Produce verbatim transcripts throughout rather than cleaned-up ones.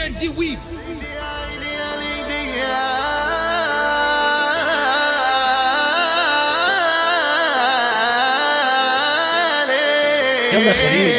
Shandy Weaves. يلا خليل.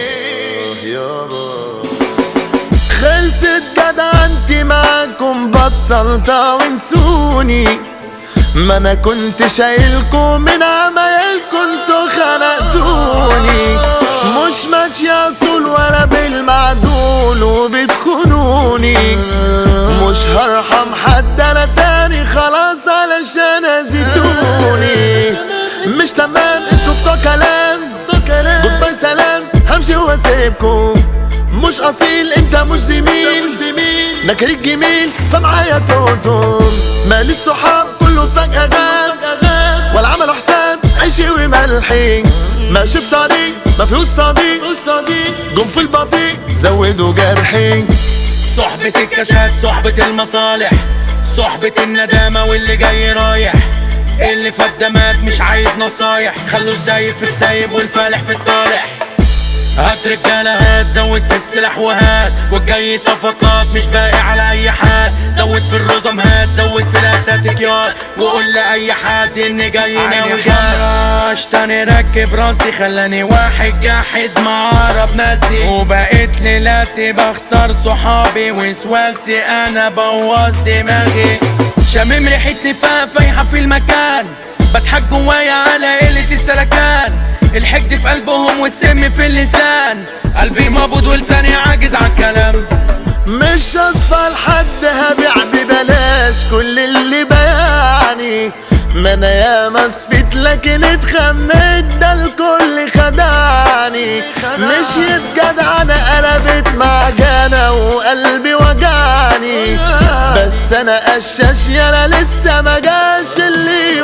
خلصت جدع انتي معاكم بطلتا وانسوني، ما انا كنت شايلكم من عمايلكم انتوا خنقتوني. مش ماشية اصول ولا بالمعدول وبتخونوني، مش هرحم حد انا تاني خلاص علشان ازيدوني. مش تمام انتوا بتوع كلام جود باي سلام، همشي واسيبكم. مش اصيل انت مش زميل، نكريك جميل فمعايا توتم. مالي الصحاب كله فجأة غاب، ولا عملوا حساب عيشي وملحي. ماشي في طريق مفيهوش صديق، جم في البطيء زودوا جرحي. صحبة الكاشات، صحبة المصالح، صحبة الندامة واللي جاي رايح. اللي فات ده مات مش عايز نصايح، خلوا السايب في السايب والفالح في الطالح. هات رجالة هات، زود في السلاح وهات، والجاي صفقات مش باقي على اي حد. زود في الرزم هات، زود في الاساتك يار، وقول لأي حد اني جاي ناوي جاش. تاني ركب راسي خلاني واحد جاحد معرب ناسي، وبقيت ليلاتي بخسر صحابي وسواسي، انا بوظ دماغي. شامم ريحة نفاق فايحة في المكان، بضحك جوايا على قلة السلكان. الحقد في قلبهم والسم في اللسان، قلبي مقبوض ولساني عاجز عن الكلام. مش اصفى لحد هبيع ببلاش كل اللي بيعني، ما انا ياما صفيت لكن اتخميت ده الكل خدعني. مشيت جدع انا قلبت معجنة وقلبي وجعني، بس انا قشاش يالا لسه ما جاش اللي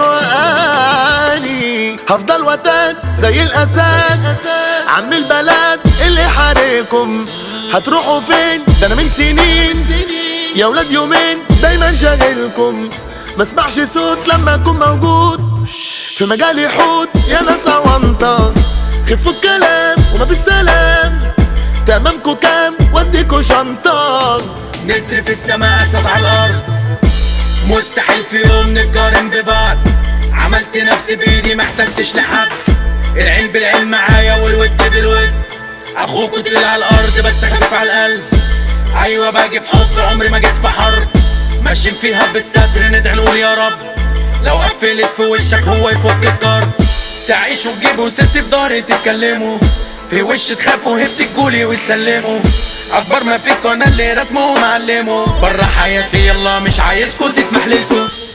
يوقعني. هفضل وتاد زي الاسد عم البلد اللي حارقكم. هتروحوا فين ده انا من سنين يا ولاد يومين دايما شاغلكم. مسمعش صوت لما اكون موجود في مجالي يحوط يا ناس عوانطة. خفوا الكلام ومفيش سلام، تمامكوا كام وديكوا شنطة. نسر في السماء اسد على الارض، مستحيل في يوم نتقارن ببعض. عملت نفسي بايدي محتاجتش لحد، العين بالعين معايا والود بالود. اخوك تقيل على الارض بس خفيف على القلب. ايوه باجي في حب عمري ما جيت في حرب، ماشيين فيها بالستر ندعي نقول يا رب. لو قفلت في وشك هو يفك الكرب، تعيشوا تجيبوا ست في ضهري تتكلموا، في وش تخافوا هبت تقولي وتسلموا. اكبر ما فيكوا انا اللي رسمه ومعلمه، برا حياتي يلا مش عايزكوا تتمحلسوا.